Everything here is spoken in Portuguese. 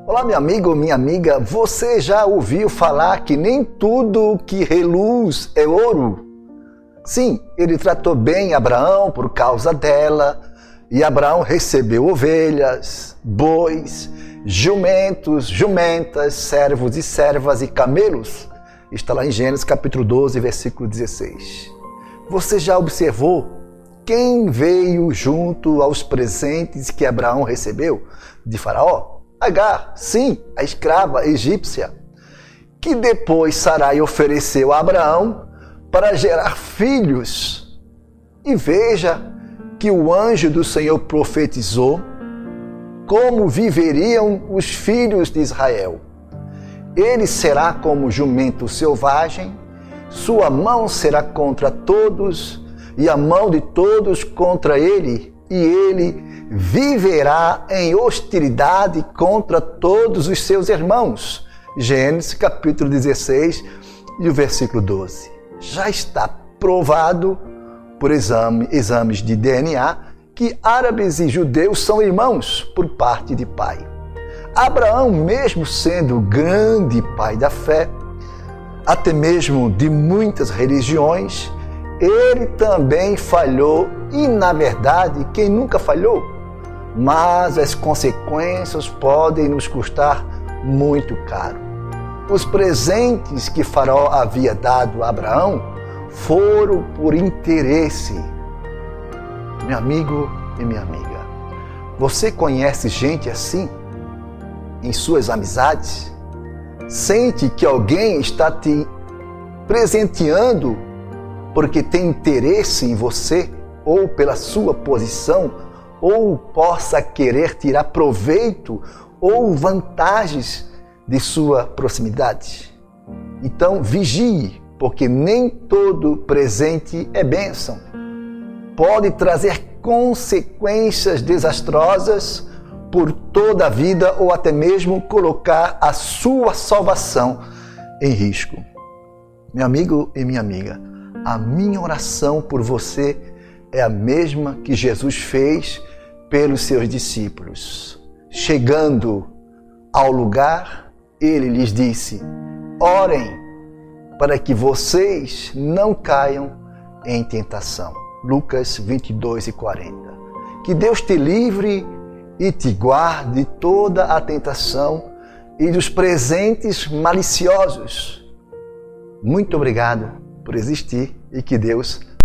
Olá, meu amigo, minha amiga, você já ouviu falar que nem tudo que reluz é ouro? Sim, ele tratou bem Abraão por causa dela, e Abraão recebeu ovelhas, bois, jumentos, jumentas, servos e servas e camelos. Está lá em Gênesis capítulo 12, versículo 16. Você já observou quem veio junto aos presentes que Abraão recebeu de Faraó? Agar, sim, a escrava egípcia, que depois Sarai ofereceu a Abraão para gerar filhos. E veja que o anjo do Senhor profetizou como viveriam os filhos de Israel. Ele será como jumento selvagem, sua mão será contra todos, e a mão de todos contra ele, e ele viverá em hostilidade contra todos os seus irmãos. Gênesis capítulo 16 e o versículo 12. Já está provado por exames de DNA que árabes e judeus são irmãos por parte de pai. Abraão, mesmo sendo grande pai da fé, até mesmo de muitas religiões, ele também falhou, e na verdade, quem nunca falhou? Mas as consequências podem nos custar muito caro. Os presentes que Faraó havia dado a Abraão foram por interesse. Meu amigo e minha amiga, você conhece gente assim em suas amizades? Sente que alguém está te presenteando porque tem interesse em você, ou pela sua posição, ou possa querer tirar proveito ou vantagens de sua proximidade? Então vigie, porque nem todo presente é bênção. Pode trazer consequências desastrosas por toda a vida, ou até mesmo colocar a sua salvação em risco. Meu amigo e minha amiga, a minha oração por você é a mesma que Jesus fez pelos seus discípulos. Chegando ao lugar, ele lhes disse: orem para que vocês não caiam em tentação. Lucas 22 e 40. Que Deus te livre e te guarde de toda a tentação e dos presentes maliciosos. Muito obrigado por existir e que Deus